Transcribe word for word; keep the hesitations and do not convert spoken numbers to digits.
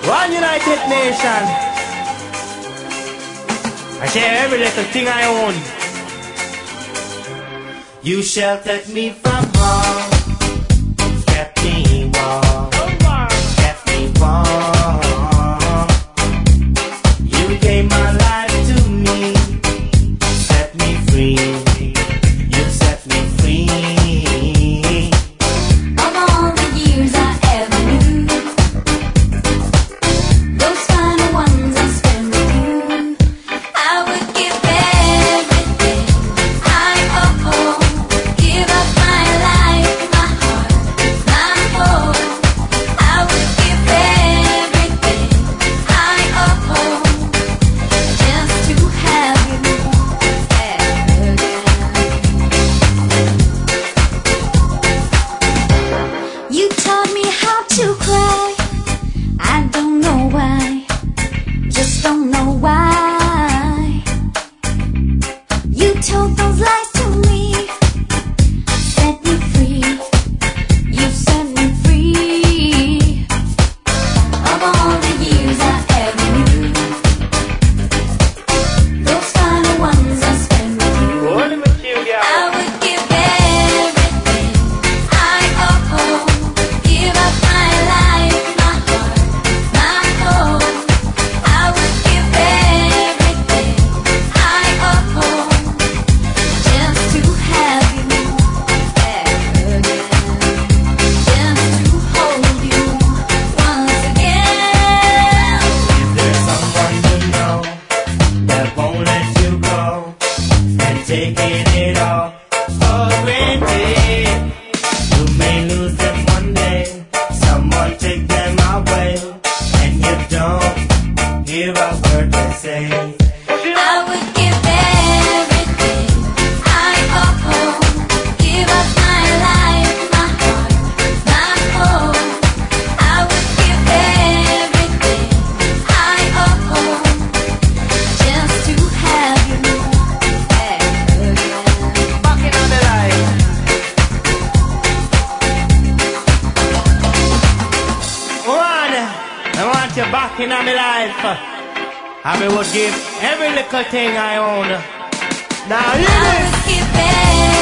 One United Nation. I share every little thing I own. You sheltered me from harm, kept me warm, kept me warm. You gave my life to me, set me free. You set me free. Of all the years I ever knew, those final ones I spent with you, I would give everything I own, give up my life, my heart, my soul. I would give everything I own just to have you back again. You taught me how to cry. I don't know why, just don't know why. You told those lies to me, set me free. You set me free. Of all the years I ever knew, those final ones I spent with you, Hold him with you, I girl. would give everything I own, give up my life, my heart, my soul. I would give everything I own just to have you back again, just to hold you once again. Is there someone you know that won't let you go and taking it all for granted? You may lose them one day, someone take them away, and you don't hear a word they say. I would give everything I own, give up my life, my heart, my soul. I would give everything I own just to have you back again. Back in on the line. One, I want you back in on my life. I would give every little thing I own. Now I hear this. would give